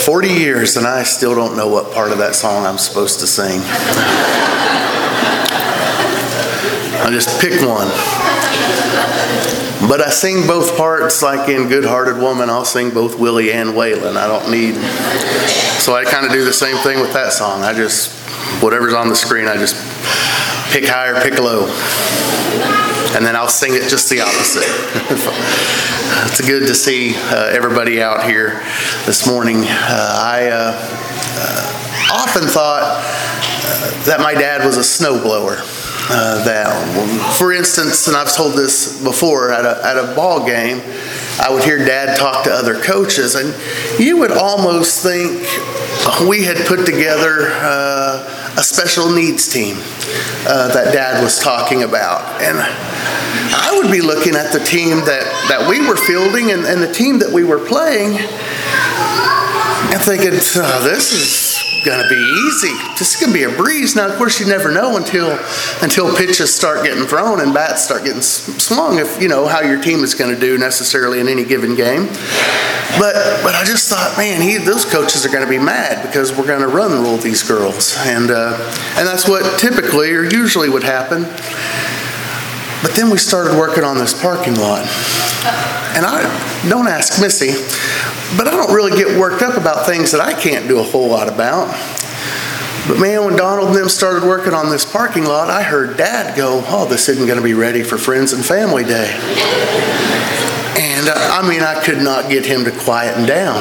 40 years and I still don't know what part of that song I'm supposed to sing. I just pick one. But I sing both parts, like in Good Hearted Woman. I'll sing both Willie and Waylon. I don't need... So I kind of do the same thing with that song. I just, whatever's on the screen, I just pick high or pick low. And then I'll sing it just the opposite. It's good to see everybody out here this morning. I often thought that my dad was a snowblower. That, for instance, and I've told this before, at a ball game, I would hear Dad talk to other coaches, and you would almost think we had put together a special needs team that Dad was talking about. And I would be looking at the team that we were fielding and the team that we were playing and thinking, oh, this is going to be easy. This is going to be a breeze. Now, of course, you never know until pitches start getting thrown and bats start getting swung, if you know how your team is going to do necessarily in any given game. But I just thought, man, those coaches are going to be mad because we're going to run rule these girls, and that's what typically or usually would happen. But then we started working on this parking lot, and I don't ask Missy, but I don't really get worked up about things that I can't do a whole lot about. But man, when Donald and them started working on this parking lot, I heard Dad go, oh, this isn't going to be ready for Friends and Family Day. And I could not get him to quieten down.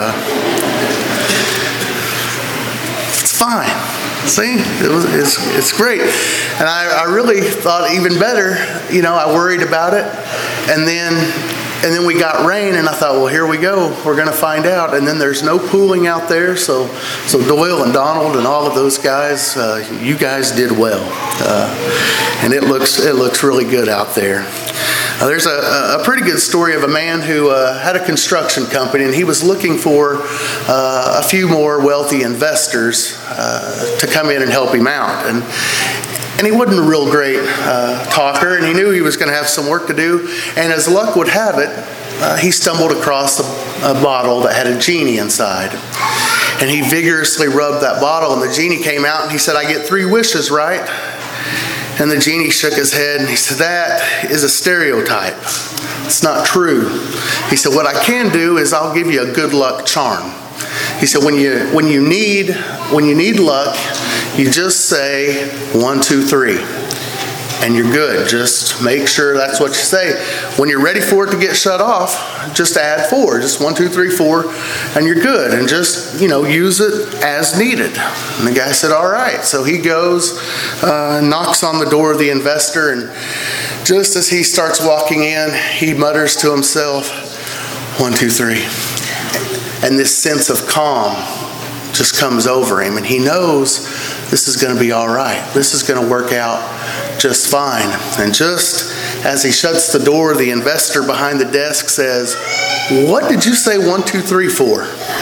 It's fine. See, it's great. And I really thought even better, I worried about it. And then we got rain, and I thought, well, here we go. We're going to find out. And then there's no pooling out there. So Doyle and Donald and all of those guys, you guys did well. And it looks really good out there. There's a pretty good story of a man who had a construction company, and he was looking for a few more wealthy investors to come in and help him out. And he wasn't a real great talker, and he knew he was going to have some work to do. And as luck would have it, he stumbled across a bottle that had a genie inside. And he vigorously rubbed that bottle, and the genie came out, and he said, I get 3 wishes, right? And the genie shook his head, and he said, that is a stereotype. It's not true. He said, what I can do is I'll give you a good luck charm. He said, when you need luck, you just say 1, 2, 3, and you're good. Just make sure that's what you say. When you're ready for it to get shut off, just add 4. Just 1, 2, 3, 4, and you're good. And just use it as needed. And the guy said, all right. So he goes, knocks on the door of the investor, and just as he starts walking in, he mutters to himself, 1, 2, 3. And this sense of calm just comes over him, and he knows this is going to be all right. This is going to work out just fine. And just as he shuts the door, the investor behind the desk says, what did you say 1, 2, 3 for?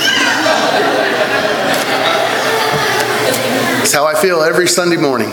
That's how I feel every Sunday morning.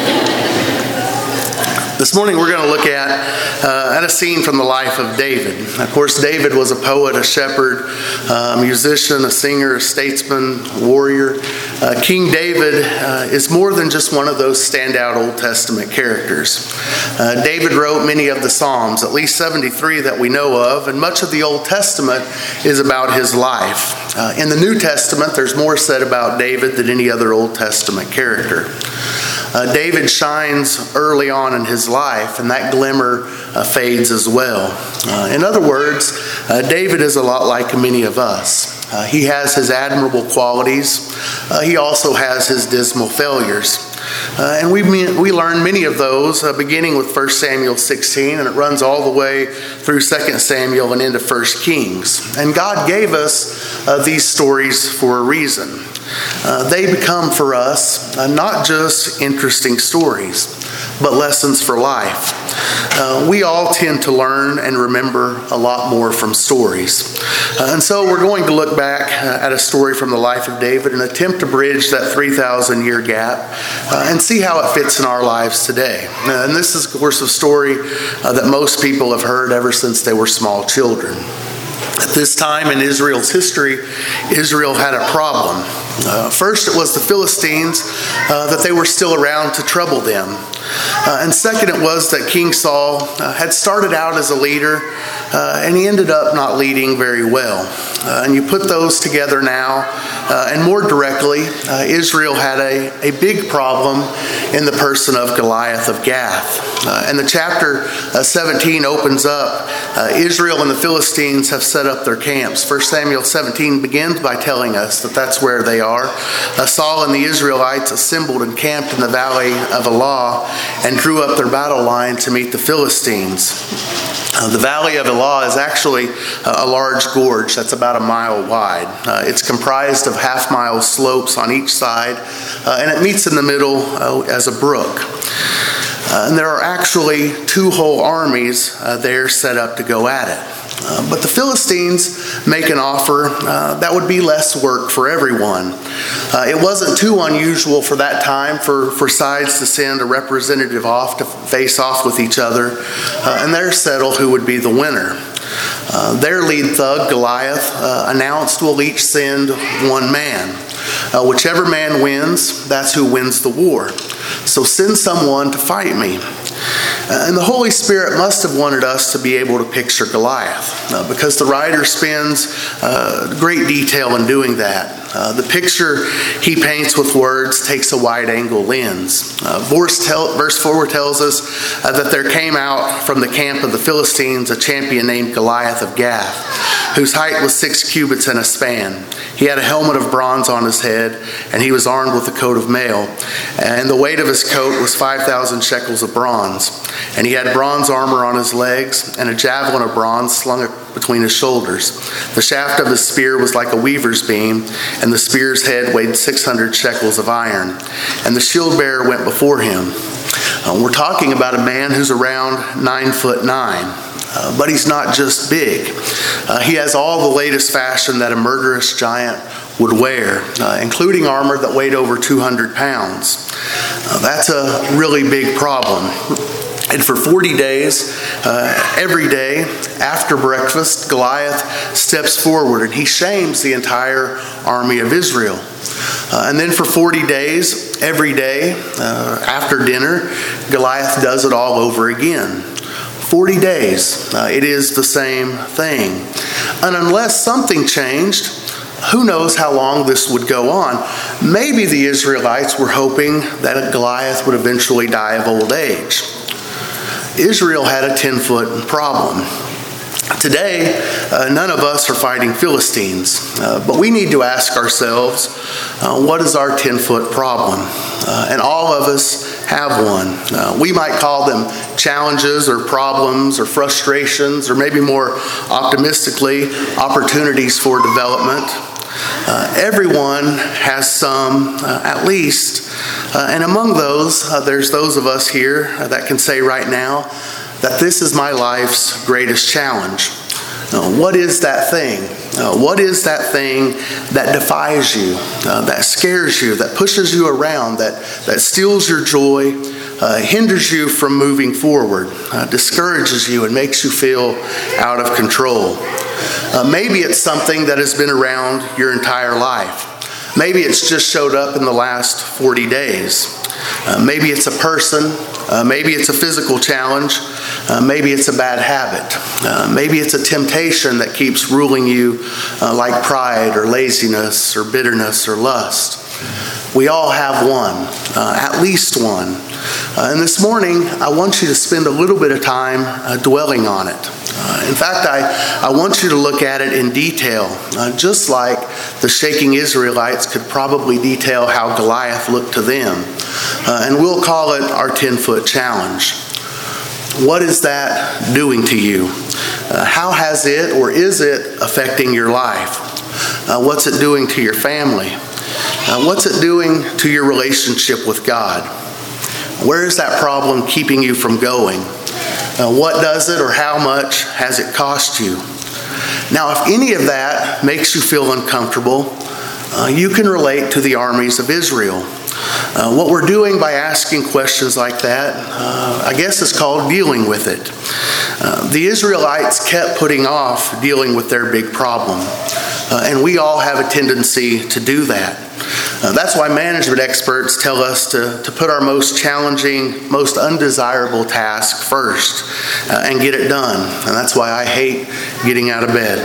This morning we're going to look at a scene from the life of David. Of course, David was a poet, a shepherd, a musician, a singer, a statesman, warrior. King David is more than just one of those standout Old Testament characters. David wrote many of the Psalms, at least 73 that we know of, and much of the Old Testament is about his life. In the New Testament, there's more said about David than any other Old Testament character. David shines early on in his life, and that glimmer fades as well. In other words, David is a lot like many of us. He has his admirable qualities. He also has his dismal failures. And we learn many of those, beginning with 1 Samuel 16, and it runs all the way through 2 Samuel and into 1 Kings. And God gave us these stories for a reason. They become for us not just interesting stories, but lessons for life. We all tend to learn and remember a lot more from stories. And so we're going to look back at a story from the life of David and attempt to bridge that 3,000-year gap and see how it fits in our lives today. And this is, of course, a story that most people have heard ever since they were small children. At this time in Israel's history, Israel had a problem. First, it was the Philistines, that they were still around to trouble them. And second, it was that King Saul had started out as a leader, and he ended up not leading very well. And you put those together now, and more directly, Israel had a big problem in the person of Goliath of Gath. And the chapter 17 opens up, Israel and the Philistines have set up their camps. 1 Samuel 17 begins by telling us that that's where they are. Saul and the Israelites assembled and camped in the valley of Elah and drew up their battle line to meet the Philistines. The Valley of Elah is actually a large gorge that's about a mile wide. It's comprised of half-mile slopes on each side, and it meets in the middle as a brook. And there are actually two whole armies there set up to go at it. But the Philistines make an offer that would be less work for everyone. It wasn't too unusual for that time for sides to send a representative off to face off with each other, and there settle who would be the winner. Their lead thug, Goliath, announced, we'll each send one man. Whichever man wins, that's who wins the war. So send someone to fight me. And the Holy Spirit must have wanted us to be able to picture Goliath, because the writer spends great detail in doing that. The picture he paints with words takes a wide-angle lens. Verse 4 tells us that there came out from the camp of the Philistines a champion named Goliath of Gath, whose height was 6 cubits and a span. He had a helmet of bronze on his head, and he was armed with a coat of mail. And the weight of his coat was 5,000 shekels of bronze. And he had bronze armor on his legs, and a javelin of bronze slung between his shoulders. The shaft of his spear was like a weaver's beam, and the spear's head weighed 600 shekels of iron. And the shield bearer went before him. We're talking about a man who's around 9'9". But he's not just big. He has all the latest fashion that a murderous giant would wear, including armor that weighed over 200 pounds. That's a really big problem. And for 40 days, every day after breakfast, Goliath steps forward and he shames the entire army of Israel. And then for 40 days, every day after dinner, Goliath does it all over again. 40 days, it is the same thing. And unless something changed, who knows how long this would go on. Maybe the Israelites were hoping that Goliath would eventually die of old age. Israel had a 10-foot problem. Today, none of us are fighting Philistines, but we need to ask ourselves, what is our 10-foot problem? And all of us have one. We might call them challenges or problems or frustrations, or maybe more optimistically, opportunities for development. Everyone has some, at least, and among those, there's those of us here that can say right now that this is my life's greatest challenge. What is that thing? What is that thing that defies you, that scares you, that pushes you around, that steals your joy, hinders you from moving forward, discourages you, and makes you feel out of control? Maybe it's something that has been around your entire life. Maybe it's just showed up in the last 40 days. Maybe it's a person. Maybe it's a physical challenge. Maybe it's a bad habit. Maybe it's a temptation that keeps ruling you like pride or laziness or bitterness or lust. We all have one, at least one. And this morning, I want you to spend a little bit of time dwelling on it. In fact, I want you to look at it in detail, just like the shaking Israelites could probably detail how Goliath looked to them. And we'll call it our 10-foot challenge. What is that doing to you? How has it or is it affecting your life? What's it doing to your family? What's it doing to your relationship with God? Where is that problem keeping you from going? What does it or how much has it cost you? Now, if any of that makes you feel uncomfortable, you can relate to the armies of Israel. What we're doing by asking questions like that, I guess is called dealing with it. The Israelites kept putting off dealing with their big problem. And we all have a tendency to do that. That's why management experts tell us to put our most challenging, most undesirable task first and get it done. And that's why I hate getting out of bed.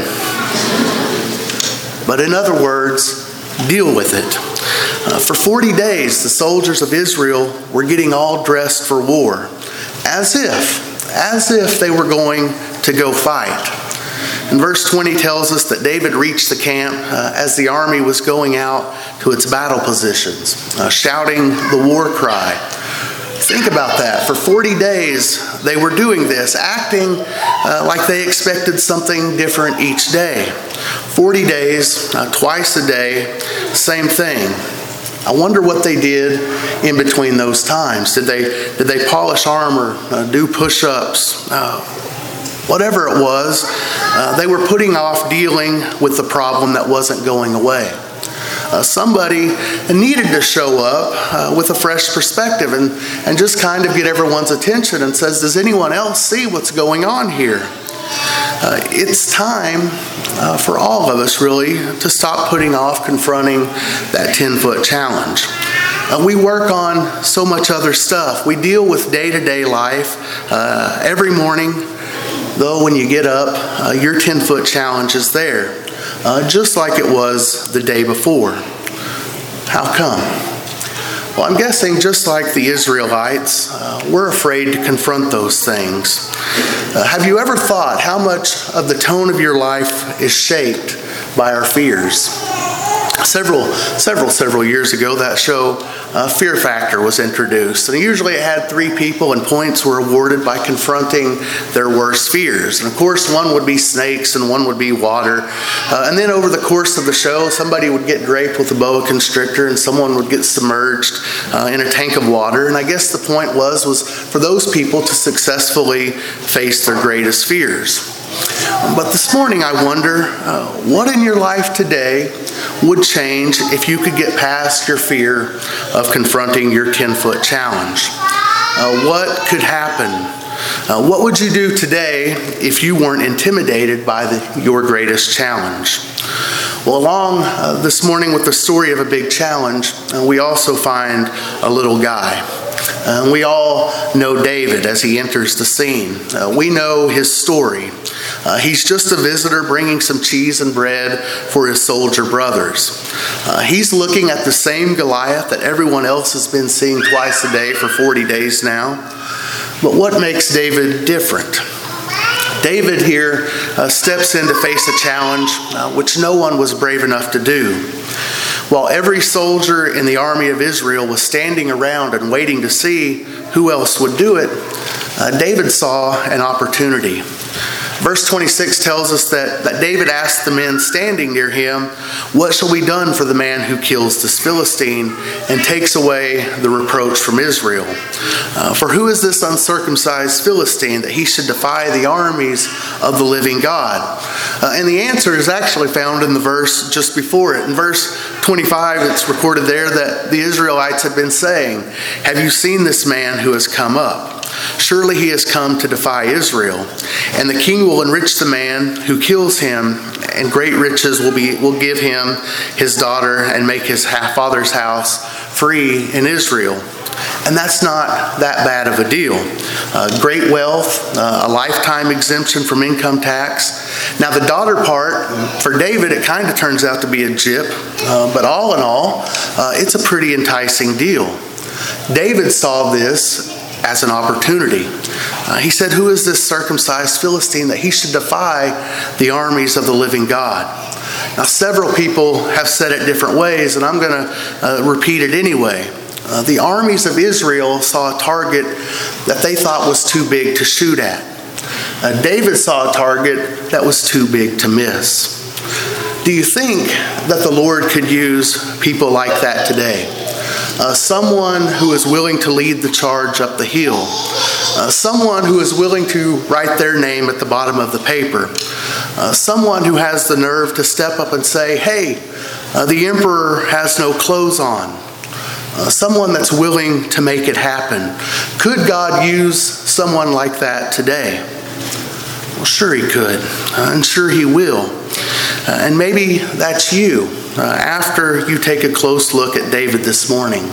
But in other words, deal with it. For 40 days, the soldiers of Israel were getting all dressed for war, as if they were going to go fight. And verse 20 tells us that David reached the camp as the army was going out to its battle positions, shouting the war cry. Think about that. For 40 days, they were doing this, acting like they expected something different each day. 40 days, twice a day, same thing. I wonder what they did in between those times. Did they polish armor, do push-ups? Whatever it was, they were putting off dealing with the problem that wasn't going away. Somebody needed to show up with a fresh perspective and just kind of get everyone's attention and says, does anyone else see what's going on here? It's time for all of us, really, to stop putting off confronting that 10-foot challenge. We work on so much other stuff. We deal with day-to-day life every morning. Though when you get up, your 10-foot challenge is there, just like it was the day before. How come? Well, I'm guessing just like the Israelites, we're afraid to confront those things. Have you ever thought how much of the tone of your life is shaped by our fears? Several years ago, that show Fear Factor was introduced. And usually it had 3 people and points were awarded by confronting their worst fears. And of course, one would be snakes and one would be water. And then over the course of the show, somebody would get draped with a boa constrictor and someone would get submerged in a tank of water. And I guess the point was for those people to successfully face their greatest fears. But this morning I wonder, what in your life today would change if you could get past your fear of confronting your 10-foot challenge? What could happen? What would you do today if you weren't intimidated by your greatest challenge? Well, along this morning with the story of a big challenge, we also find a little guy. We all know David as he enters the scene. We know his story. He's just a visitor bringing some cheese and bread for his soldier brothers. He's looking at the same Goliath that everyone else has been seeing twice a day for 40 days now. But what makes David different? David here steps in to face a challenge which no one was brave enough to do. While every soldier in the army of Israel was standing around and waiting to see who else would do it, David saw an opportunity. Verse 26 tells us that David asked the men standing near him, "What shall be done for the man who kills this Philistine and takes away the reproach from Israel? For who is this uncircumcised Philistine that he should defy the armies of the living God?" And the answer is actually found in the verse just before it. In verse 25, it's recorded there that the Israelites had been saying, "Have you seen this man who has come up? Surely he has come to defy Israel. And the king will enrich the man who kills him, and great riches will give him his daughter and make his father's house free in Israel." And that's not that bad of a deal. Great wealth, a lifetime exemption from income tax. Now the daughter part, for David, it kind of turns out to be a gyp, but all in all, it's a pretty enticing deal. David saw this as an opportunity. He said, "Who is this circumcised Philistine that he should defy the armies of the living God?" Now, several people have said it different ways, and I'm going to repeat it anyway. The armies of Israel saw a target that they thought was too big to shoot at. David saw a target that was too big to miss. Do you think that the Lord could use people like that today? Someone who is willing to lead the charge up the hill. Someone who is willing to write their name at the bottom of the paper. Someone who has the nerve to step up and say, "Hey, the emperor has no clothes on." Someone that's willing to make it happen. Could God use someone like that today? Well, sure he could, and sure he will. And maybe that's you after you take a close look at David this morning.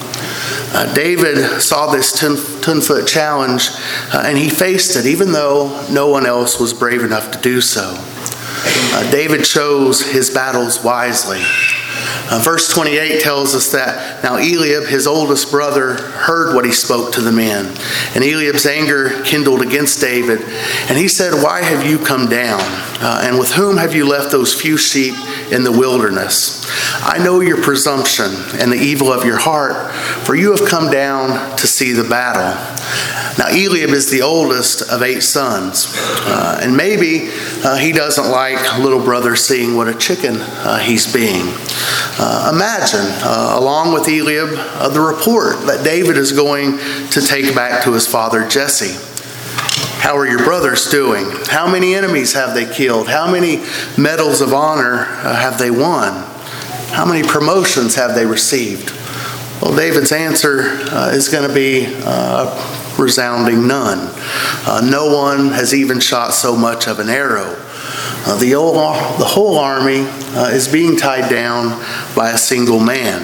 David saw this 10-foot challenge, and he faced it even though no one else was brave enough to do so. David chose his battles wisely. Verse 28 tells us that now Eliab, his oldest brother, heard what he spoke to the men. And Eliab's anger kindled against David. And he said, "Why have you come down? And with whom have you left those few sheep in the wilderness? I know your presumption and the evil of your heart, for you have come down to see the battle." Now Eliab is the oldest of 8 sons. And maybe he doesn't like little brother seeing what a chicken he's being. Imagine, along with Eliab, the report that David is going to take back to his father Jesse. How are your brothers doing? How many enemies have they killed? How many medals of honor have they won? How many promotions have they received? Well, David's answer is going to be resounding none. No one has even shot so much of an arrow. The whole army is being tied down by a single man.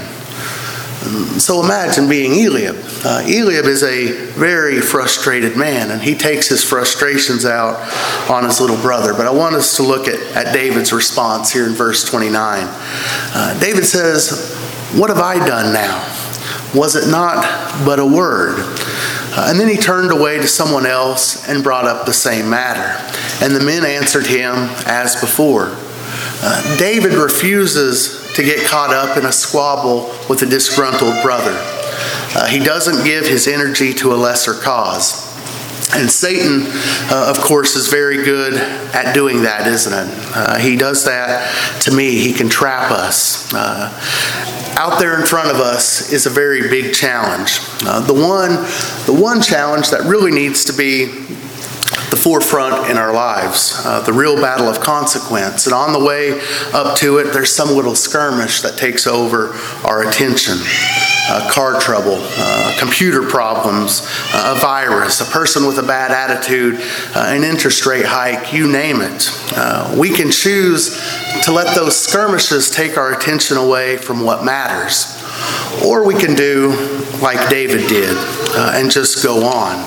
So imagine being Eliab. Eliab is a very frustrated man, and he takes his frustrations out on his little brother. But I want us to look at David's response here in verse 29. David says, "What have I done now? Was it not but a word?" And then he turned away to someone else and brought up the same matter. And the men answered him as before. David refuses to get caught up in a squabble with a disgruntled brother. He doesn't give his energy to a lesser cause. And Satan, of course, is very good at doing that, isn't it? He does that to me. He can trap us. Out there in front of us is a very big challenge. The one challenge that really needs to be the forefront in our lives, the real battle of consequence. And on the way up to it, there's some little skirmish that takes over our attention. Car trouble, computer problems, a virus, a person with a bad attitude, an interest rate hike, you name it. We can choose to let those skirmishes take our attention away from what matters. Or we can do like David did and just go on.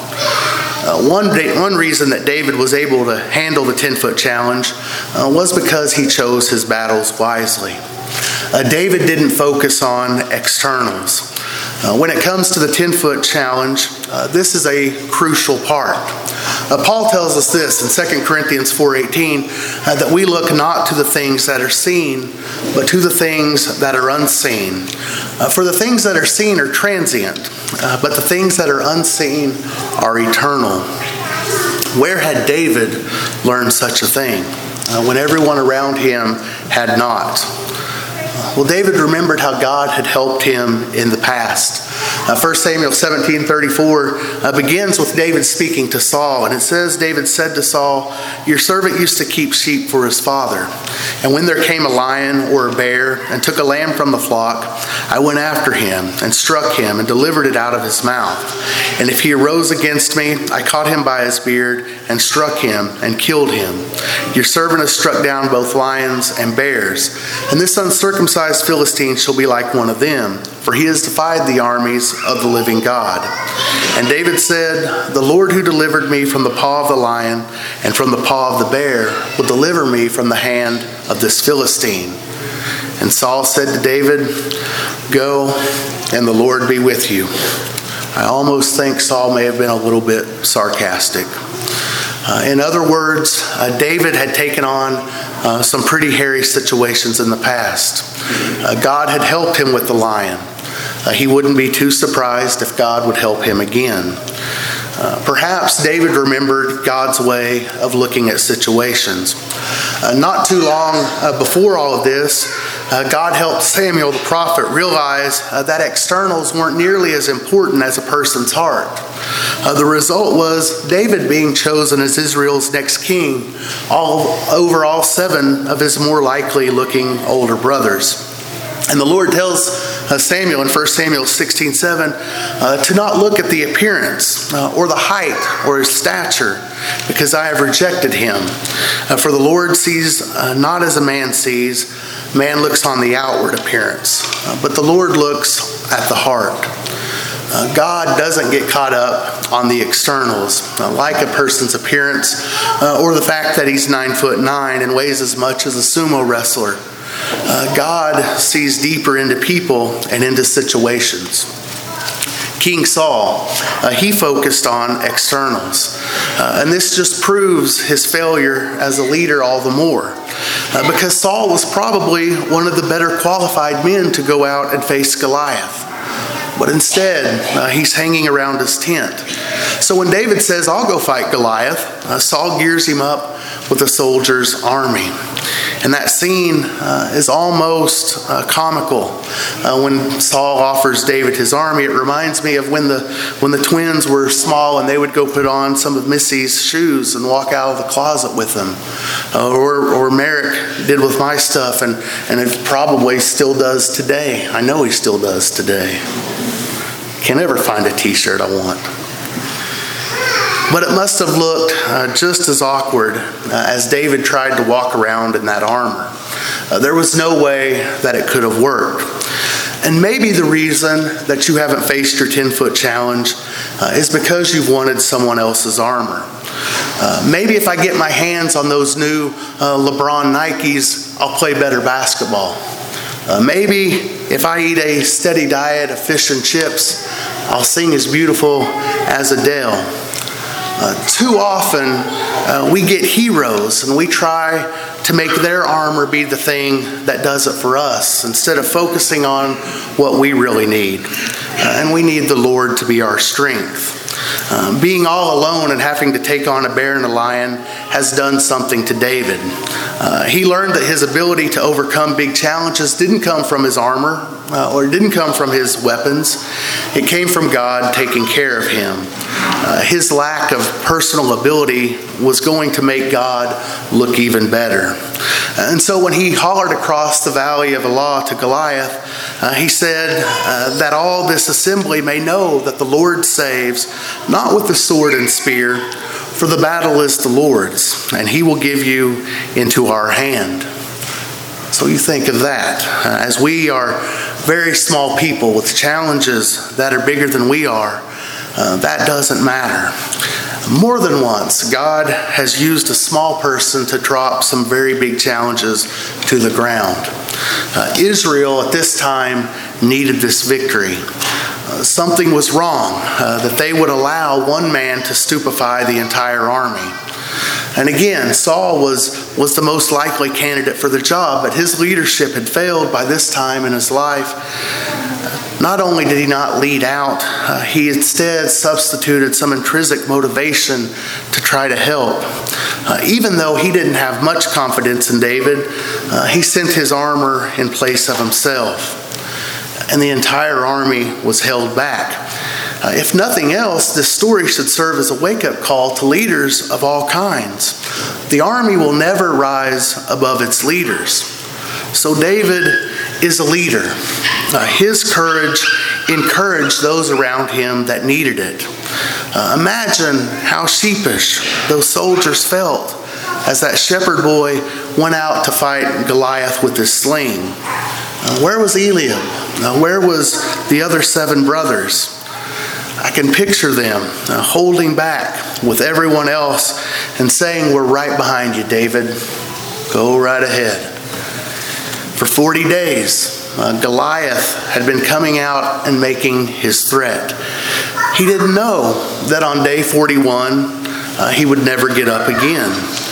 One reason that David was able to handle the 10-foot challenge was because he chose his battles wisely. David didn't focus on externals. When it comes to the 10-foot challenge, this is a crucial part. Paul tells us this in 2 Corinthians 4:18, that we look not to the things that are seen, but to the things that are unseen. For the things that are seen are transient, but the things that are unseen are eternal. Where had David learned such a thing when everyone around him had not? Well, David remembered how God had helped him in the past. 1 Samuel 17:34 begins with David speaking to Saul. And it says, David said to Saul, "Your servant used to keep sheep for his father. And when there came a lion or a bear and took a lamb from the flock, I went after him and struck him and delivered it out of his mouth. And if he arose against me, I caught him by his beard and struck him and killed him. Your servant has struck down both lions and bears. And this uncircumcised Philistine shall be like one of them, for he has defied the armies of the living God." And David said, "The Lord who delivered me from the paw of the lion and from the paw of the bear will deliver me from the hand of this Philistine." And Saul said to David, "Go, and the Lord be with you." I almost think Saul may have been a little bit sarcastic. In other words, David had taken on some pretty hairy situations in the past. God had helped him with the lion. He wouldn't be too surprised if God would help him again. Perhaps David remembered God's way of looking at situations. Not too long before all of this, God helped Samuel the prophet realize that externals weren't nearly as important as a person's heart. The result was David being chosen as Israel's next king over all 7 of his more likely looking older brothers. And the Lord tells Samuel in 1 Samuel 16:7 to not look at the appearance or the height or his stature, because I have rejected him. For the Lord sees not as a man sees. Man looks on the outward appearance, but the Lord looks at the heart. God doesn't get caught up on the externals, like a person's appearance, or the fact that he's 9'9" and weighs as much as a sumo wrestler. God sees deeper into people and into situations. King Saul, he focused on externals. And this just proves his failure as a leader all the more. Because Saul was probably one of the better qualified men to go out and face Goliath. But instead, he's hanging around his tent. So when David says, I'll go fight Goliath, Saul gears him up with a soldier's army. And that scene is almost comical. When Saul offers David his army, it reminds me of when the twins were small and they would go put on some of Missy's shoes and walk out of the closet with them. Or Merrick did with my stuff, and it probably still does today. I know he still does today. Can't ever find a t-shirt I want. But it must have looked just as awkward as David tried to walk around in that armor. There was no way that it could have worked. And maybe the reason that you haven't faced your 10-foot challenge is because you've wanted someone else's armor. Maybe if I get my hands on those new LeBron Nikes, I'll play better basketball. Maybe if I eat a steady diet of fish and chips, I'll sing as beautiful as Adele. Too often, we get heroes and we try to make their armor be the thing that does it for us instead of focusing on what we really need. And we need the Lord to be our strength. Being all alone and having to take on a bear and a lion has done something to David. He learned that his ability to overcome big challenges didn't come from his armor or didn't come from his weapons. It came from God taking care of him. His lack of personal ability was going to make God look even better. And so when he hollered across the valley of Elah to Goliath, he said that all this assembly may know that the Lord saves, not with the sword and spear, for the battle is the Lord's, and he will give you into our hand. So you think of that. As we are very small people with challenges that are bigger than we are, that doesn't matter. More than once, God has used a small person to drop some very big challenges to the ground. Israel at this time needed this victory. Something was wrong, that they would allow one man to stupefy the entire army. And again, Saul was the most likely candidate for the job, but his leadership had failed by this time in his life. Not only did he not lead out, he instead substituted some intrinsic motivation to try to help. Even though he didn't have much confidence in David, he sent his armor in place of himself. And the entire army was held back. If nothing else, this story should serve as a wake-up call to leaders of all kinds. The army will never rise above its leaders. So David is a leader. His courage encouraged those around him that needed it. Imagine how sheepish those soldiers felt as that shepherd boy went out to fight Goliath with his sling. Where was Eliab? Where was the other 7 brothers? I can picture them holding back with everyone else and saying, "We're right behind you, David. Go right ahead." For 40 days, Goliath had been coming out and making his threat. He didn't know that on day 41, he would never get up again.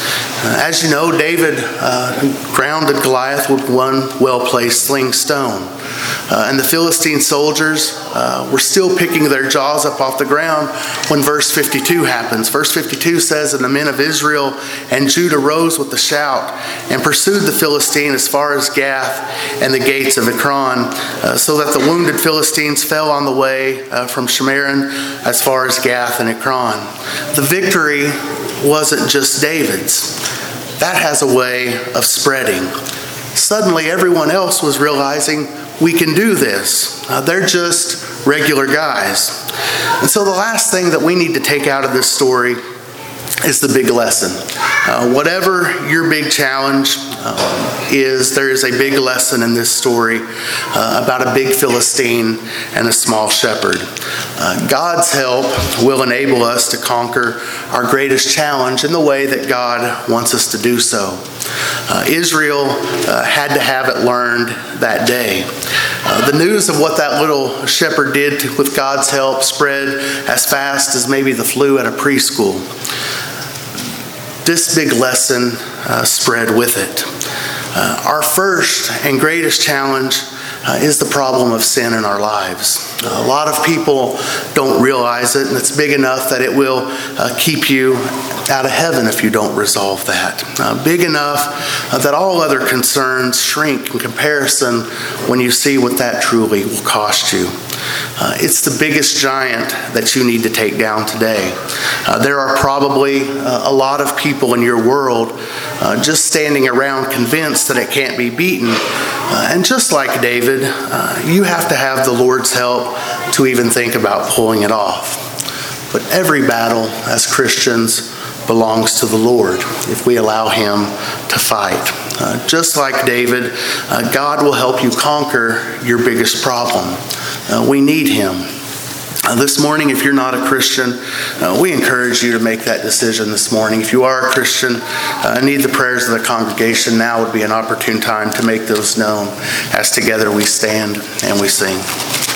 As you know, David grounded Goliath with one well-placed sling stone. And the Philistine soldiers were still picking their jaws up off the ground when verse 52 happens. Verse 52 says, "And the men of Israel and Judah rose with a shout and pursued the Philistine as far as Gath and the gates of Ekron, so that the wounded Philistines fell on the way from Shemaron as far as Gath and Ekron." The victory wasn't just David's. That has a way of spreading. Suddenly, everyone else was realizing, we can do this. They're just regular guys. And so the last thing that we need to take out of this story is the big lesson. Whatever your big challenge is, there is a big lesson in this story about a big Philistine and a small shepherd. God's help will enable us to conquer our greatest challenge in the way that God wants us to do so. Israel had to have it learned that day. The news of what that little shepherd did with God's help spread as fast as maybe the flu at a preschool. This big lesson spread with it. Our first and greatest challenge is the problem of sin in our lives. A lot of people don't realize it, and it's big enough that it will keep you out of heaven if you don't resolve that. Big enough that all other concerns shrink in comparison when you see what that truly will cost you. It's the biggest giant that you need to take down today. There are probably a lot of people in your world just standing around convinced that it can't be beaten. And just like David, you have to have the Lord's help to even think about pulling it off. But every battle as Christians belongs to the Lord if we allow Him to fight. Just like David, God will help you conquer your biggest problem. We need Him. This morning, if you're not a Christian, we encourage you to make that decision this morning. If you are a Christian and need the prayers of the congregation, now would be an opportune time to make those known as together we stand and we sing.